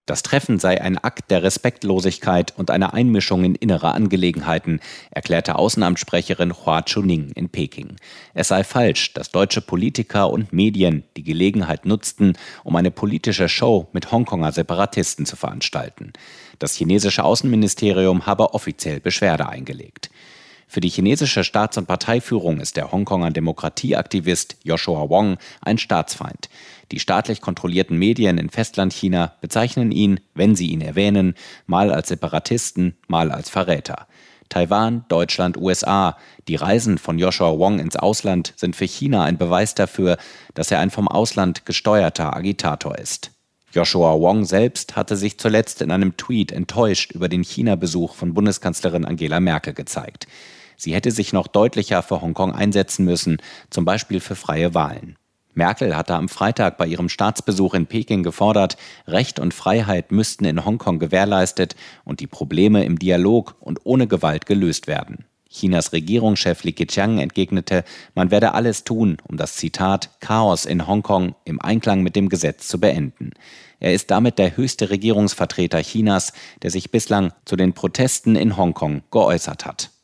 Das Treffen sei ein Akt der Respektlosigkeit und einer Einmischung in innere Angelegenheiten, erklärte Außenamtssprecherin Hua Chuning in Peking. Es sei falsch, dass deutsche Politiker und Medien die Gelegenheit nutzten, um eine politische Show mit Hongkonger Separatisten zu veranstalten. Das chinesische Außenministerium habe offiziell Beschwerde eingelegt. Für die chinesische Staats- und Parteiführung ist der Hongkonger Demokratieaktivist Joshua Wong ein Staatsfeind. Die staatlich kontrollierten Medien in Festlandchina bezeichnen ihn, wenn sie ihn erwähnen, mal als Separatisten, mal als Verräter. Taiwan, Deutschland, USA. Die Reisen von Joshua Wong ins Ausland sind für China ein Beweis dafür, dass er ein vom Ausland gesteuerter Agitator ist. Joshua Wong selbst hatte sich zuletzt in einem Tweet enttäuscht über den China-Besuch von Bundeskanzlerin Angela Merkel gezeigt. Sie hätte sich noch deutlicher für Hongkong einsetzen müssen, zum Beispiel für freie Wahlen. Merkel hatte am Freitag bei ihrem Staatsbesuch in Peking gefordert, Recht und Freiheit müssten in Hongkong gewährleistet und die Probleme im Dialog und ohne Gewalt gelöst werden. Chinas Regierungschef Li Keqiang entgegnete, man werde alles tun, um das Zitat Chaos in Hongkong im Einklang mit dem Gesetz zu beenden. Er ist damit der höchste Regierungsvertreter Chinas, der sich bislang zu den Protesten in Hongkong geäußert hat.